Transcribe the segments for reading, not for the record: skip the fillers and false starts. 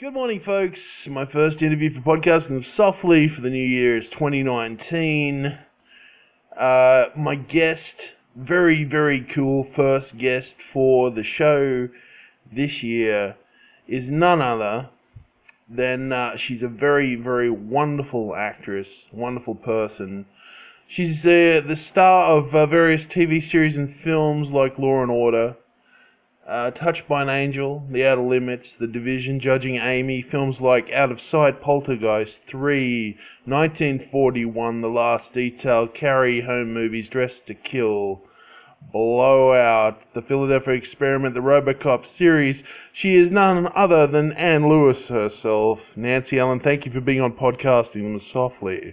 Good morning, folks. My first interview for Podcasting of Softly for the new year is 2019. My guest, very, very cool first guest for the show this year is none other than, she's a very, very wonderful actress, wonderful person. She's the star of various TV series and films like Law and Order, Touched by an Angel, The Outer Limits, The Division, Judging Amy, films like Out of Sight, Poltergeist 3, 1941, The Last Detail, Carrie, Home Movies, Dressed to Kill, Blowout, The Philadelphia Experiment, the RoboCop series. She is none other than Anne Lewis herself. Nancy Allen, thank you for being on Podcasting Softly.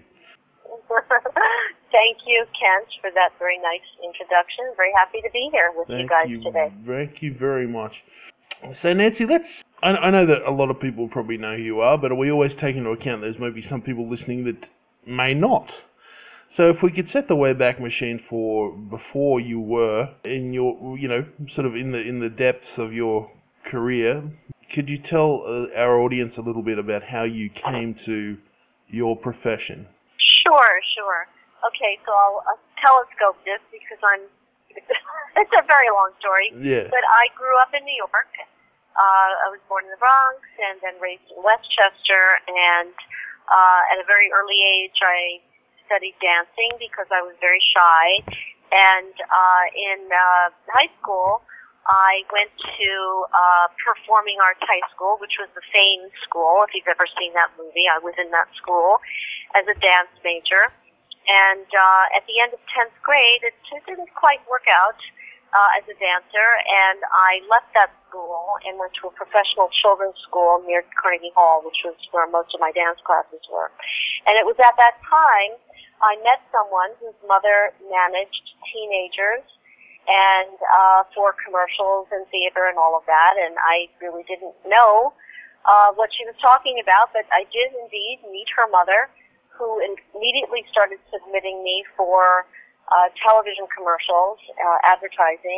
Thank you, Kent, for that very nice introduction. Very happy to be here with you guys today. Thank you very much. So, Nancy, I know that a lot of people probably know who you are, but we always take into account there's maybe some people listening that may not. So if we could set the Wayback Machine for before you were in your, sort of in the depths of your career, could you tell our audience a little bit about how you came to your profession? Sure. Okay, so I'll telescope this because it's a very long story. Yeah. But I grew up in New York. I was born in the Bronx and then raised in Westchester. And at a very early age, I studied dancing because I was very shy. And in high school, I went to Performing Arts High School, which was the Fame School. If you've ever seen that movie, I was in that school as a dance major. And at the end of 10th grade, it didn't quite work out as a dancer, and I left that school and went to a professional children's school near Carnegie Hall, which was where most of my dance classes were. And it was at that time I met someone whose mother managed teenagers and for commercials and theater and all of that, and I really didn't know what she was talking about, but I did indeed meet her mother, who immediately started submitting me for television commercials, advertising,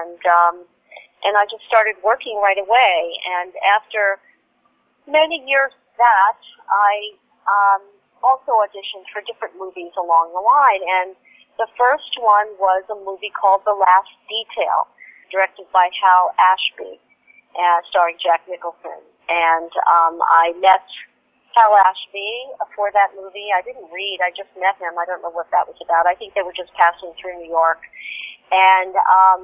and I just started working right away. And after many years of that, I also auditioned for different movies along the line. And the first one was a movie called The Last Detail, directed by Hal Ashby, starring Jack Nicholson. And I met Hal Ashby for that movie. I didn't read, I just met him. I don't know what that was about. I think they were just passing through New York. And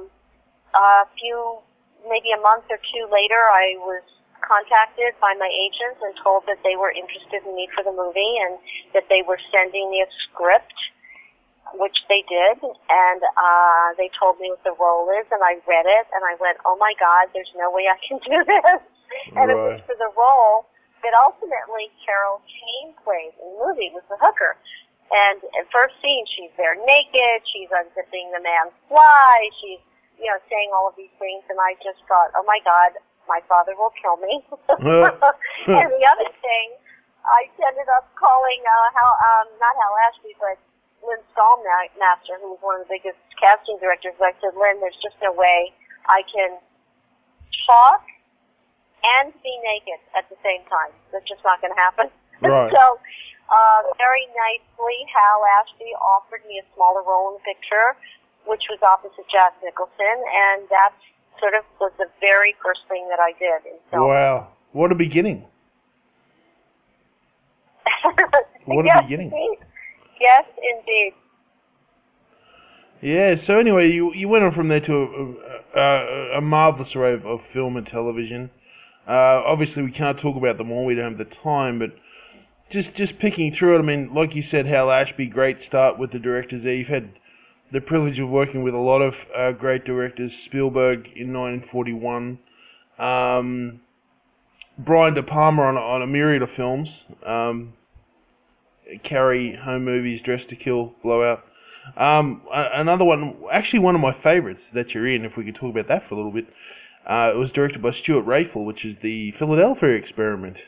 maybe a month or two later, I was contacted by my agent and told that they were interested in me for the movie and that they were sending me a script, which they did. And they told me what the role is, and I read it, and I went, oh my God, there's no way I can do this. And It was for the role that ultimately Carol Kane played in the movie, was the hooker. And at first scene, she's there naked, she's unzipping the man's fly, she's, saying all of these things, and I just thought, oh my God, my father will kill me. And the other thing, I ended up calling, not Hal Ashby, but Lynn Stalmaster, who was one of the biggest casting directors. I said, Lynn, there's just no way I can talk and be naked at the same time. That's just not going to happen. Right. So, very nicely, Hal Ashby offered me a smaller role in the picture, which was opposite Jack Nicholson, and that sort of was the very first thing that I did in film. Wow. What a beginning. What a beginning. Indeed. Yes, indeed. Yeah, so anyway, you went on from there to a marvelous array of film and television. Obviously, we can't talk about them all. We don't have the time, but just picking through it. I mean, like you said, Hal Ashby, great start with the directors there. You've had the privilege of working with a lot of great directors. Spielberg in 1941, Brian De Palma on a myriad of films. Carrie, Home Movies, Dressed to Kill, Blowout. Another one, actually one of my favourites that you're in, if we could talk about that for a little bit. It was directed by Stuart Rafel, which is the Philadelphia Experiment.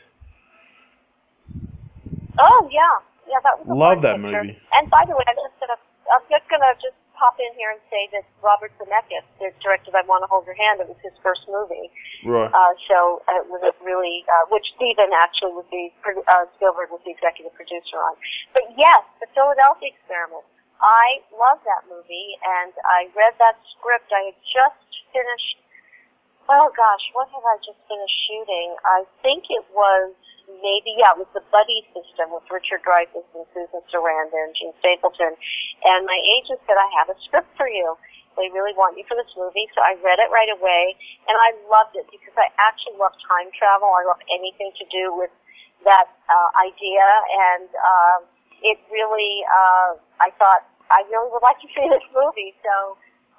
Oh, yeah, that was a Love fun that picture. movie. And by the way, I'm just gonna pop in here and say that Robert Zemeckis, that directed I Want to Hold Your Hand, it was his first movie. Right. So it was a really, which Steven actually was Spielberg was the executive producer on. But yes, The Philadelphia Experiment. I love that movie, and I read that script. I had just finished, oh gosh, what have I just finished shooting? I think it was it was The Buddy System with Richard Dreyfuss and Susan Sarandon and Gene Stapleton. And my agent said, I have a script for you. They really want you for this movie. So I read it right away, and I loved it because I actually love time travel. I love anything to do with that idea. And it really, I thought, I really would like to see this movie. So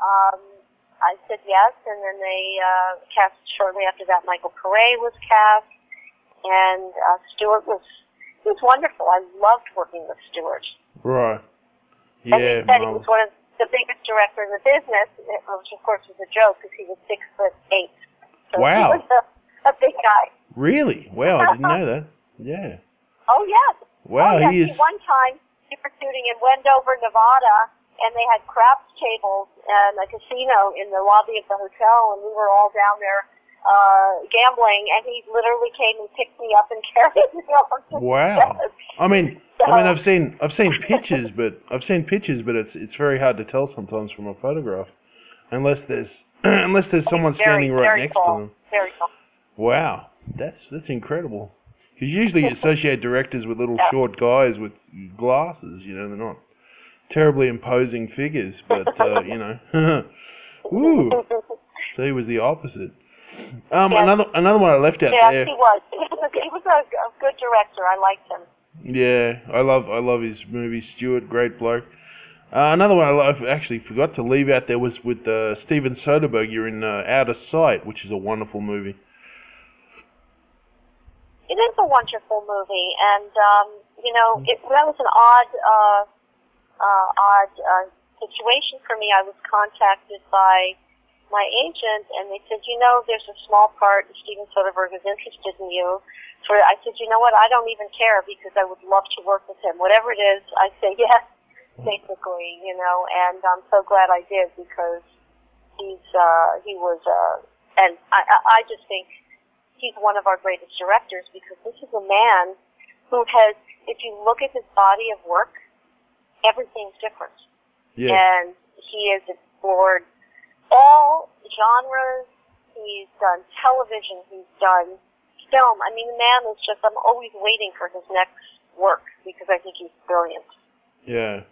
I said yes, and then they cast, shortly after that, Michael Paré was cast. And Stuart was wonderful. I loved working with Stuart. Right. Yeah. And he said he was one of the biggest directors in the business, which of course was a joke because he was 6'8". So wow. He was a big guy. Really? Wow, I didn't know that. Yeah. Oh yes. Wow, oh, yes. he is. One time we were shooting in Wendover, Nevada, and they had craps tables and a casino in the lobby of the hotel, and we were all down there gambling, and he literally came and picked me up and carried me over. Wow. I mean, I've seen pictures, but it's very hard to tell sometimes from a photograph, unless there's someone standing right next to them. Very cool. Wow, that's incredible. Because usually you associate directors with little short guys with glasses. You know, they're not terribly imposing figures, but you know, ooh. So he was the opposite. Another one I left out there. Yes, he was. He was a good director. I liked him. Yeah, I love his movies. Stuart, great bloke. Another one I actually forgot to leave out there was with Steven Soderbergh. You're in Out of Sight, which is a wonderful movie. It is a wonderful movie, and you know, that was an odd situation for me. I was contacted by my agent, and they said, you know, there's a small part, Steven Soderbergh is interested in you. I said, you know what, I don't even care because I would love to work with him. Whatever it is, I say yes, basically, you know, and I'm so glad I did because he was, and I just think he's one of our greatest directors because this is a man who has, if you look at his body of work, everything's different. Yeah. And he has explored all genres. He's done television. He's done film. I mean, the man is just, I'm always waiting for his next work because I think he's brilliant. Yeah.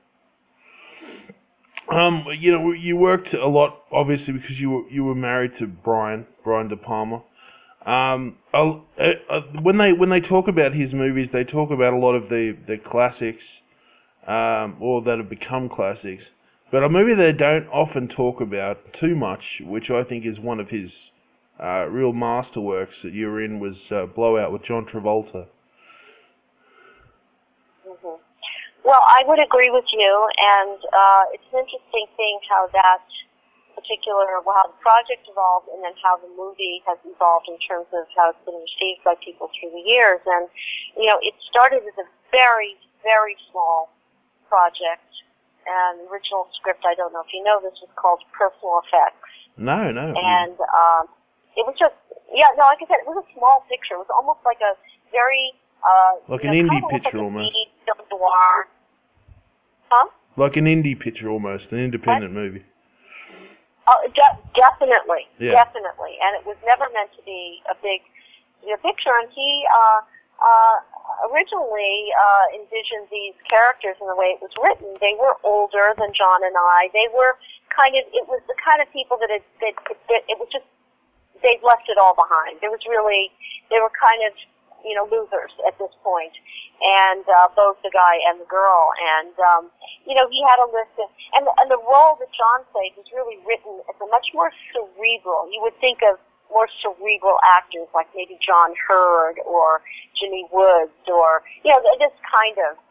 You know, you worked a lot, obviously, because you were married to Brian De Palma. When they talk about his movies, they talk about a lot of the classics, or that have become classics. But a movie they don't often talk about too much, which I think is one of his real masterworks that you were in, was Blowout with John Travolta. Mm-hmm. Well, I would agree with you, and it's an interesting thing how that how the project evolved and then how the movie has evolved in terms of how it's been received by people through the years. And, you know, it started as a very, very small project. And the original script, I don't know if you know this, was called Personal Effects. No. And it was just, like I said, it was a small picture. It was almost like a very... like an indie picture almost. Film noir. Huh? Like an indie picture almost, an independent movie. Definitely. Yeah. Definitely. And it was never meant to be a big picture. And he originally envisioned these characters in the way it was written. They were older than John and I. They were it was the kind of people that it was just, they'd left it all behind. They were kind of, you know, losers at this point. And both the guy and the girl. And, you know, he had a list of, and the role that John played was really written as a much more cerebral. You would think of more cerebral actors like maybe John Hurd or Jimmy Woods or, you know, this kind of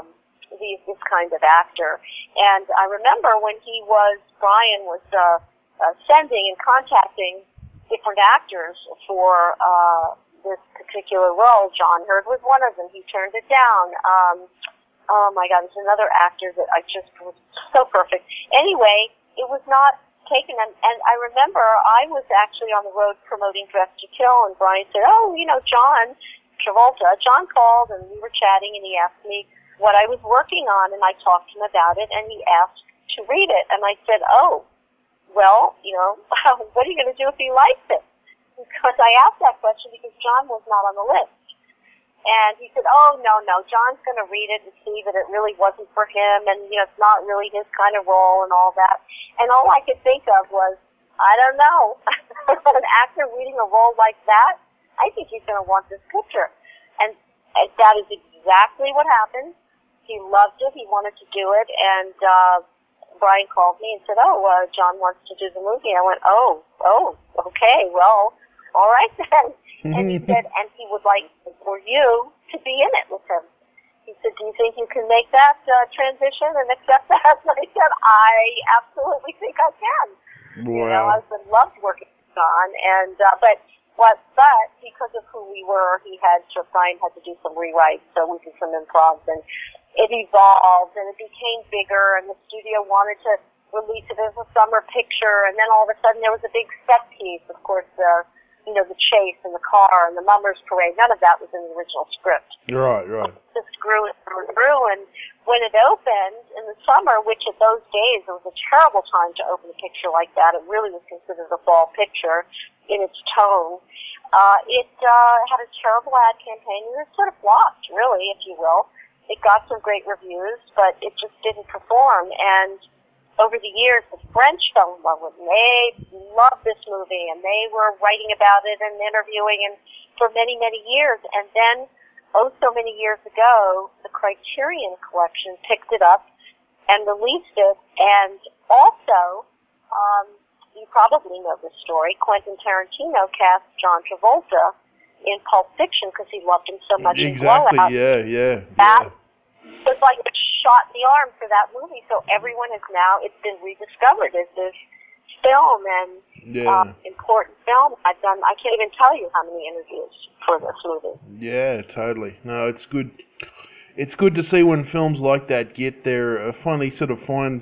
actor. And I remember when Brian was sending and contacting different actors for this particular role. John Hurd was one of them. He turned it down. Oh my God, there's another actor that I just was so perfect. Anyway, it was not taken, and I remember I was actually on the road promoting Dress to Kill, and Brian said, "Oh, John Travolta." John called, and we were chatting, and he asked me what I was working on, and I talked to him about it, and he asked to read it, and I said, "Oh, well, what are you going to do if he likes it?" Because I asked that question because John was not on the list. And he said, "Oh, no, John's going to read it and see that it really wasn't for him, and, it's not really his kind of role and all that." And all I could think of was, I don't know, an actor reading a role like that, I think he's going to want this picture. And that is exactly what happened. He loved it. He wanted to do it. And Brian called me and said, John wants to do the movie. I went, oh, okay, well, all right then. And he said, and he would like for you to be in it with him. He said, "Do you think you can make that transition and accept that?" And I said, "I absolutely think I can." Wow. I've been loved working with John, and but because of who we were, Brian had to do some rewrites, so we did some improvs, and it evolved, and it became bigger, and the studio wanted to release it as a summer picture, and then all of a sudden there was a big set piece, of course, the chase and the car and the Mummers Parade. None of that was in the original script. Right. It just grew and grew, and when it opened in the summer, which at those days it was a terrible time to open a picture like that, it really was considered a fall picture in its tone, it had a terrible ad campaign, and it sort of flopped, really, if you will. It got some great reviews, but it just didn't perform, and over the years, the French fell in love with it, and they loved this movie, and they were writing about it and interviewing and for many, many years. And then, so many years ago, the Criterion Collection picked it up and released it. And also, you probably know this story, Quentin Tarantino cast John Travolta in Pulp Fiction because he loved him so much in Blowout. Exactly, yeah. That was like a shot in the arm for that movie, so everyone has now, it's been rediscovered as this film and important film. I can't even tell you how many interviews for this movie. Yeah, totally. No, it's good. It's good to see when films like that get their, finally sort of find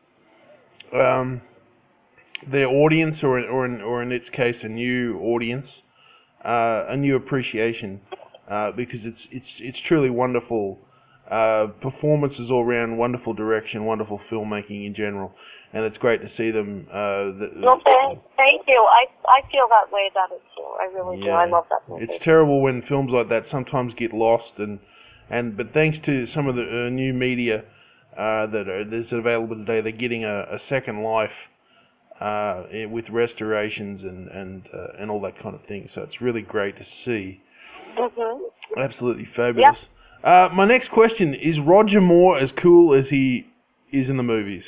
their audience, or in its case, a new audience, a new appreciation, because it's truly wonderful. Performances all around, wonderful direction, wonderful filmmaking in general, and it's great to see them. Thank you. I feel that way about it too. I really do. I love that movie. It's terrible when films like that sometimes get lost, but thanks to some of the new media that's available today, they're getting a second life with restorations and all that kind of thing. So it's really great to see. Mm-hmm. Absolutely fabulous. Yep. My next question, is Roger Moore as cool as he is in the movies?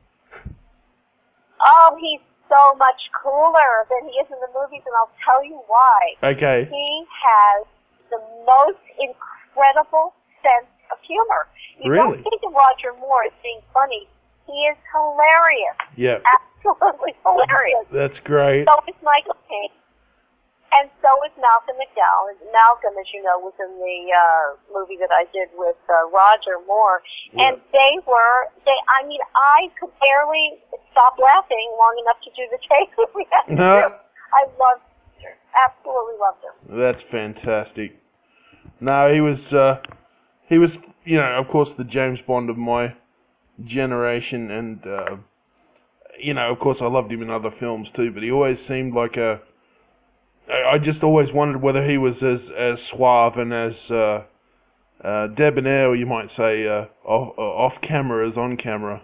Oh, he's so much cooler than he is in the movies, and I'll tell you why. Okay. He has the most incredible sense of humor. You really? don't think of Roger Moore as being funny. He is hilarious. Yeah. Absolutely hilarious. That's great. So is Michael Caine. And so is Malcolm McDowell. Malcolm, as you know, was in the movie that I did with Roger Moore. Yeah. And I could barely stop laughing long enough to do the take that we had to do. I loved him. Absolutely loved him. That's fantastic. No, he was, of course, the James Bond of my generation, and, of course, I loved him in other films too, but he always seemed like I just always wondered whether he was as suave and as debonair, you might say, off camera as on camera.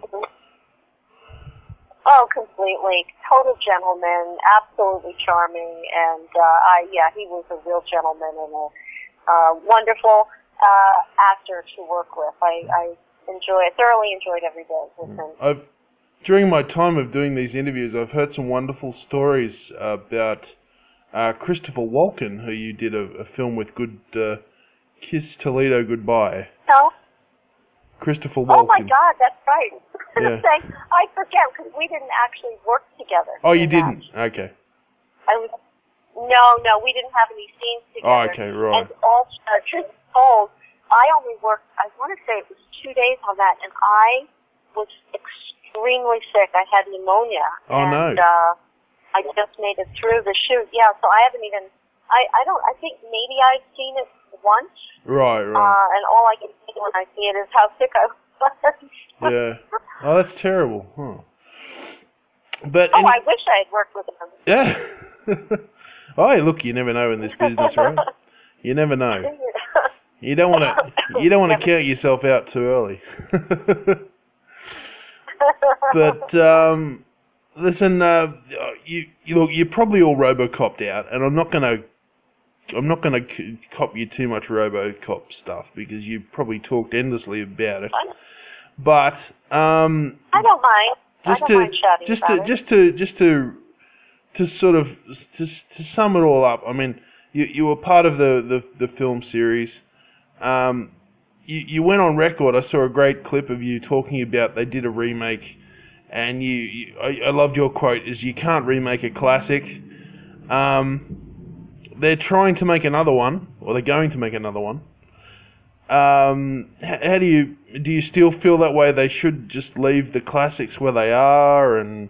Oh, completely. Total gentleman, absolutely charming, and he was a real gentleman and a wonderful actor to work with. I thoroughly enjoyed every day with him. During my time of doing these interviews, I've heard some wonderful stories about Christopher Walken, who you did a film with, Kiss Toledo Goodbye. No? Christopher Walken. Oh my God, that's right. Yeah. I forget, because we didn't actually work together. Oh, you didn't? Okay. No, we didn't have any scenes together. Oh, okay, right. And also, truth be told, I only worked, I want to say it was 2 days on that, and I was extremely sick. I had pneumonia. Oh, and, no. I just made it through the shoot. Yeah, so I haven't even, I think maybe I've seen it once. Right. And all I can see when I see it is how sick I was. Yeah. Oh, that's terrible. Huh. But I wish I had worked with him. Yeah. Oh, hey, look, you never know in this business, right? You never know. You don't want to count yourself out too early. But listen, look, you're probably all RoboCopped out, and I'm not gonna cop you too much RoboCop stuff because you probably talked endlessly about it. But I don't mind. Just to sort of to sum it all up, I mean, you were part of the film series. You went on record. I saw a great clip of you talking about they did a remake, and I loved your quote: "Is you can't remake a classic." They're trying to make another one, or they're going to make another one. How do you still feel that way? They should just leave the classics where they are, and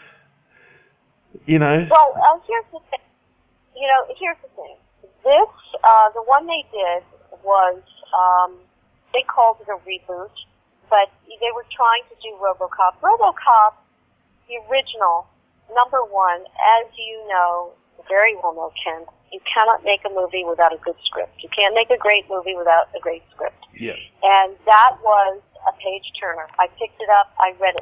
Well, here's the thing. Here's the thing. This, the one they did was, they called it a reboot, but they were trying to do RoboCop. RoboCop, the original, number one, as you know, very well know, Ken, you cannot make a movie without a good script. You can't make a great movie without a great script. Yeah. And that was a page turner. I picked it up, I read it,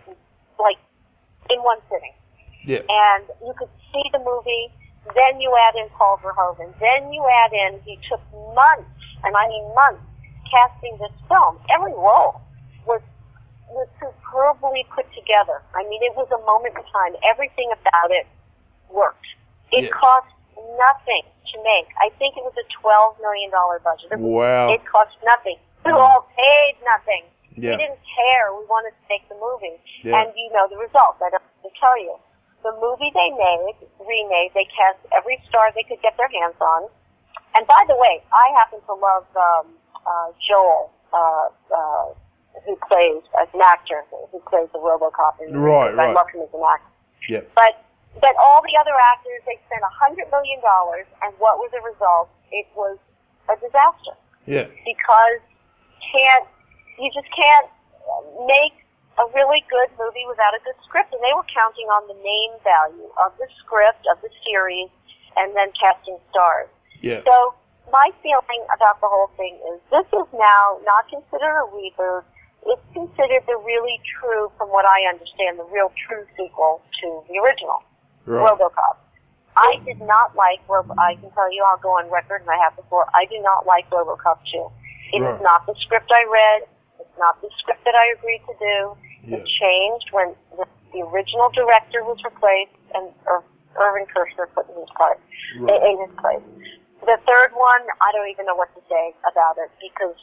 in one sitting. Yeah. And you could see the movie, then you add in Paul Verhoeven, then you add in, he took months, and I mean months, casting this film. Every role was superbly put together. I mean, it was a moment in time. Everything about it worked. It cost nothing to make. I think it was a $12 million budget. Wow. It cost nothing. We all paid nothing. Yeah. We didn't care. We wanted to make the movie. Yeah. And you know the results. I don't have to tell you. The movie they remade, they cast every star they could get their hands on. And by the way, I happen to love Joel, who plays, as an actor, who plays the RoboCop in the movie. I love him as an actor. Yeah. But all the other actors, they spent $100 million, and what was the result? It was a disaster. Yeah. Because you just can't make a really good movie without a good script, and they were counting on the name value of the script, of the series, and then casting stars. Yeah. So my feeling about the whole thing is this is now not considered a reboot. It's considered the really true, from what I understand, the real true sequel to the original, RoboCop. I did not like I can tell you, I'll go on record, and I have before, I do not like RoboCop 2. It is not the script I read. It's not the script that I agreed to do. Yeah. It changed when the original director was replaced and Irvin Kershner put in his place. In his place. The third one, I don't even know what to say about it because,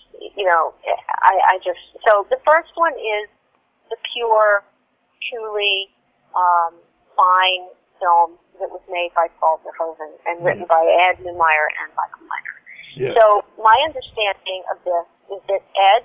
I just... So the first one is the pure, truly fine film that was made by Paul Verhoeven and written by Ed Neumeier and Michael Miner. Yeah. So my understanding of this is that Ed,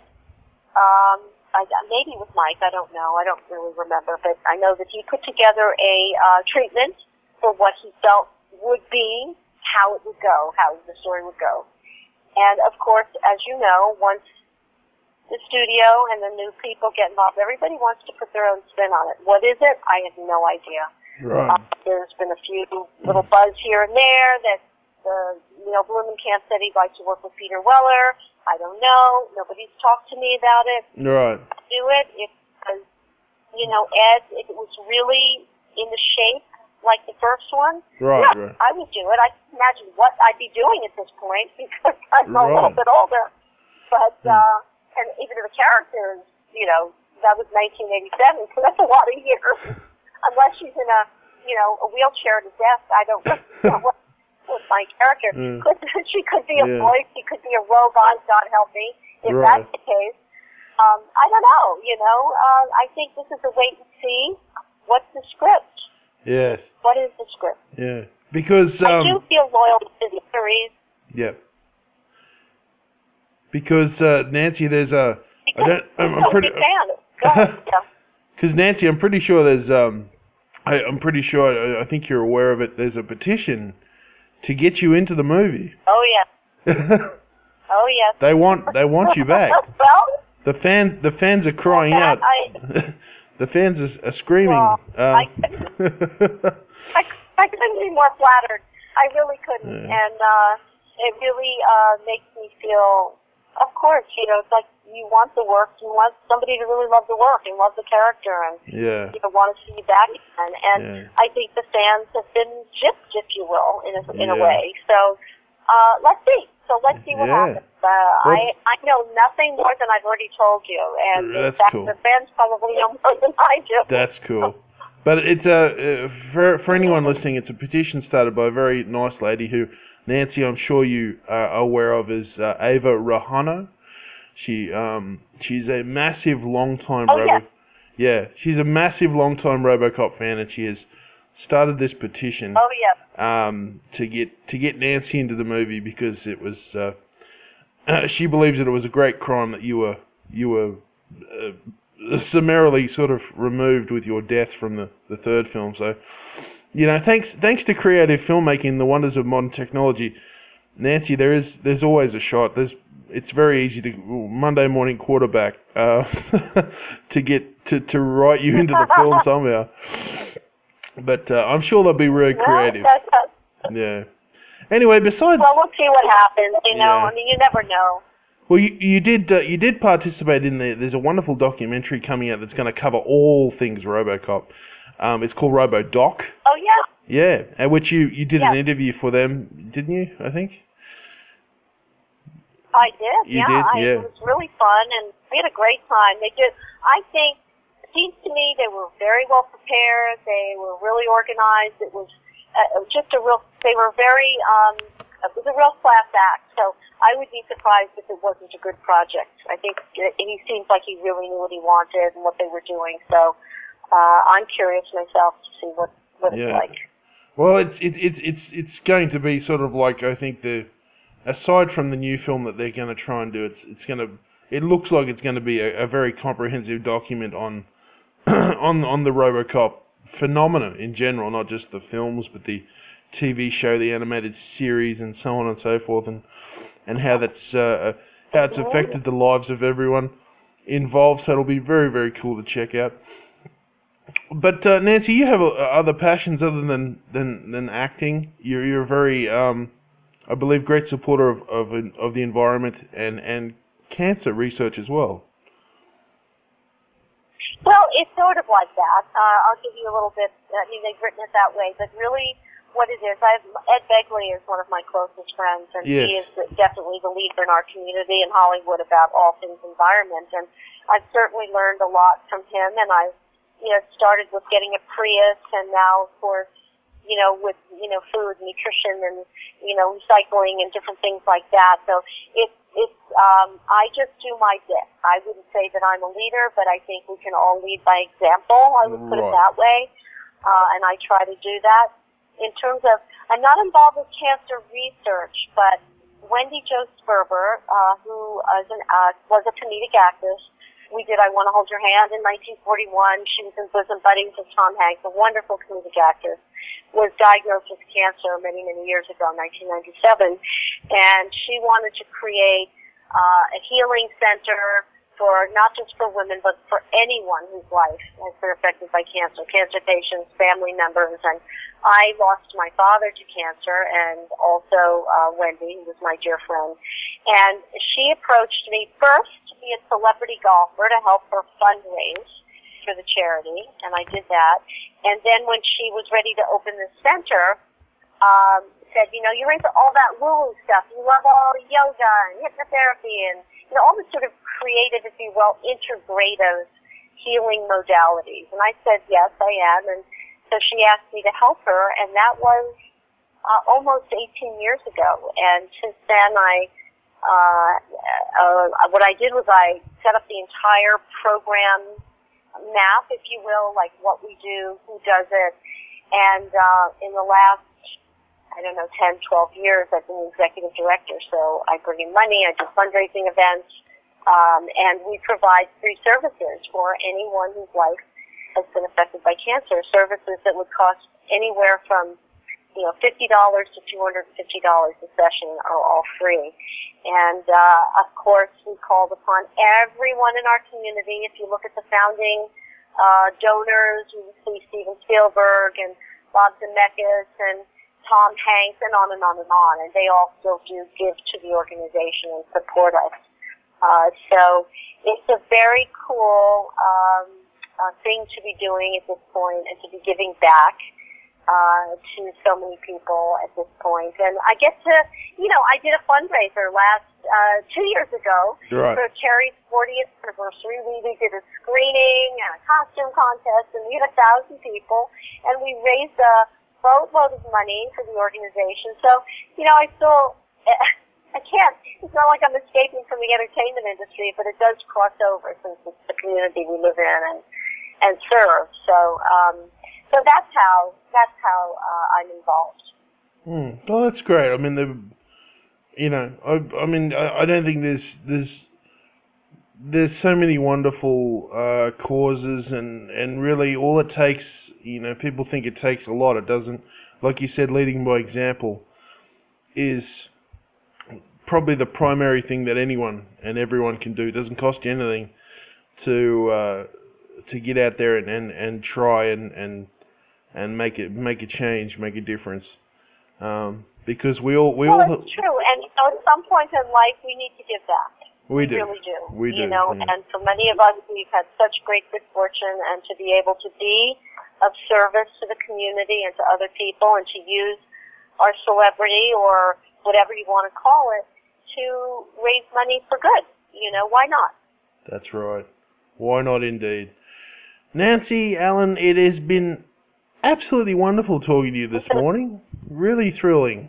maybe with Mike, I don't know, I don't really remember, but I know that he put together a treatment for what he felt would be, how it would go, how the story would go. And of course, as you know, once the studio and the new people get involved, everybody wants to put their own spin on it. What is it? I have no idea. Right. There's been a few little buzz here and there that Neil Blomkamp said he'd like to work with Peter Weller. I don't know. Nobody's talked to me about it. Right. Do it because, Ed, if it was really in the shape like the first one, right. I would do it. I can imagine what I'd be doing at this point because I'm a little bit older. But, and even the character is, that was 1987, so that's a lot of years. Unless she's in a wheelchair to death, I don't know what my character. She could be a voice, she could be a robot, God help me, if that's the case. I don't know, I think this is a wait and see. What's the script? Yes. What is the script? Yeah. Because I do feel loyal to the series. Yeah. because Nancy, there's a. Because I'm I'm a pretty. big fan. Go ahead. Yeah. Because Nancy, I'm pretty sure there's. I'm pretty sure. I think you're aware of it. There's a petition to get you into the movie. Oh yes. Oh yes. They want you back. Well. The fans are crying out. The fans are screaming. Well, I couldn't be more flattered. I really couldn't, and it really makes me feel. Of course, it's like you want the work, you want somebody to really love the work and love the character, and want to see you back again. And I think the fans have been gypped, if you will, in a way. So let's see. So let's see what happens. I know nothing more than I've already told you, and in fact, cool. the fans probably know more than I do. That's cool. But it's for anyone listening, it's a petition started by a very nice lady who, Nancy, I'm sure you are aware of, is Ava Rahano. She's a massive, long-time she's a massive, long-time RoboCop fan, and she has started this petition. Oh yeah. To get Nancy into the movie because it was she believes that it was a great crime that you were summarily sort of removed with your death from the third film. So, thanks to creative filmmaking, the wonders of modern technology, Nancy, there's always a shot. It's very easy to Monday morning quarterback to get to write you into the film somehow. But I'm sure they'll be really creative. Yeah. Anyway, besides. Well, we'll see what happens. I mean, you never know. Well, you did participate in there's a wonderful documentary coming out that's going to cover all things RoboCop. It's called RoboDoc. Oh yeah. Yeah, at which you did an interview for them, didn't you? I think. I did. You did. Yeah. It was really fun, and we had a great time. I think, it seems to me they were very well prepared. They were really organized. It was they were very. It was a real class act. So I would be surprised if it wasn't a good project. I think he seems like he really knew what he wanted and what they were doing. So I'm curious myself to see what it's like. Well, it's going to be sort of like, I think, aside from the new film that they're going to try and do, it looks like it's going to be a very comprehensive document on on the RoboCop phenomena in general, not just the films, but the TV show, the animated series, and so on and so forth, and how it's affected the lives of everyone involved. So it'll be very, very cool to check out. But Nancy, you have other passions other than acting. You're a very, I believe, great supporter of the environment and cancer research as well. Well, it's sort of like that. I'll give you a little bit. I mean, they've written it that way, but really, what it is, Ed Begley is one of my closest friends, and he is definitely the leader in our community in Hollywood about all things environment. And I've certainly learned a lot from him, and I've started with getting a Prius, and now, of course, with food, nutrition, and recycling and different things like that. So it's I just do my bit. I wouldn't say that I'm a leader, but I think we can all lead by example. I would put it that way, and I try to do that. In terms of, I'm not involved with cancer research, but Wendy Jo Sperber, who was a comedic actress, we did I Want to Hold Your Hand in 1941. She was in Bosom Buddies with Tom Hanks, a wonderful comedic actress, was diagnosed with cancer many, many years ago, 1997. And she wanted to create a healing center for not just for women, but for anyone whose life has been affected by cancer patients, family members. And I lost my father to cancer, and also Wendy, who was my dear friend. And she approached me first to be a celebrity golfer to help her fundraise for the charity, and I did that. And then when she was ready to open the center, said, you're into all that woo-woo stuff. You love all the yoga and hypnotherapy and all the sort of creative, if you will, integrative healing modalities. And I said, yes, I am. And so she asked me to help her, and that was almost 18 years ago. And since then, what I did was I set up the entire program map, if you will, like what we do, who does it. And in the last I don't know, 10, 12 years, I've been the executive director. So I bring in money, I do fundraising events, and we provide free services for anyone whose life has been affected by cancer. Services that would cost anywhere from $50 to $250 a session are all free. And, of course, we called upon everyone in our community. If you look at the founding donors, you see Steven Spielberg and Bob Zemeckis and Tom Hanks and on and on and on. And they all still do give to the organization and support us. So it's a very cool thing to be doing at this point and to be giving back to so many people at this point. And I get to, I did a fundraiser last 2 years ago right. for Carrie's 40th anniversary. We did a screening and a costume contest, and we had 1,000 people, and we raised a boatload of money for the organization. So, I still, I can't, it's not like I'm escaping from the entertainment industry, but it does cross over since it's the community we live in and serve. So that's how I'm involved. Oh, that's great. I mean, I don't think there's so many wonderful causes, and really all it takes, people think it takes a lot. It doesn't. Like you said, leading by example is probably the primary thing that anyone and everyone can do. It doesn't cost you anything to get out there and try and make a change, make a difference. Because we all it's true, and at some point in life we need to give back. We do. Really do. We do. And for many of us, we've had such great good fortune, and to be able to be of service to the community and to other people, and to use our celebrity or whatever you want to call it to raise money for good. Why not? That's right. Why not, indeed. Nancy Allen, it has been absolutely wonderful talking to you this morning. Really thrilling.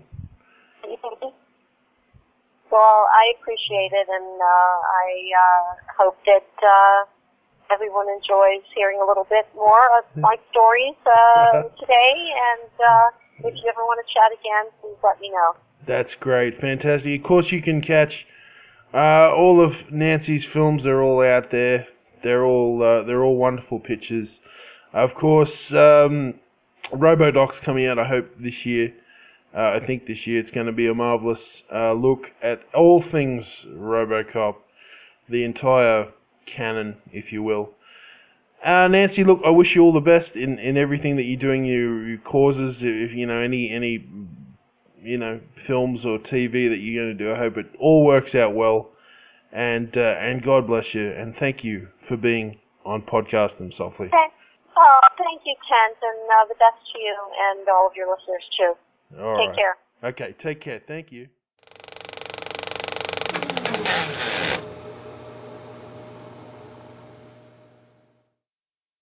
Well, I appreciate it, and I hope that everyone enjoys hearing a little bit more of my stories today. And if you ever want to chat again, please let me know. That's great. Fantastic. Of course, you can catch all of Nancy's films. They're all out there. They're all wonderful pictures. Of course, RoboDoc's coming out, I hope, this year. I think this year it's going to be a marvellous look at all things RoboCop, the entire canon, if you will. Nancy, look, I wish you all the best in everything that you're doing, your causes, if any films or TV that you're going to do. I hope it all works out well, and God bless you, and thank you for being on Podcast Them Softly. Okay. Oh, thank you, Kent, and the best to you and all of your listeners, too. All Take right. care. Okay, take care. Thank you.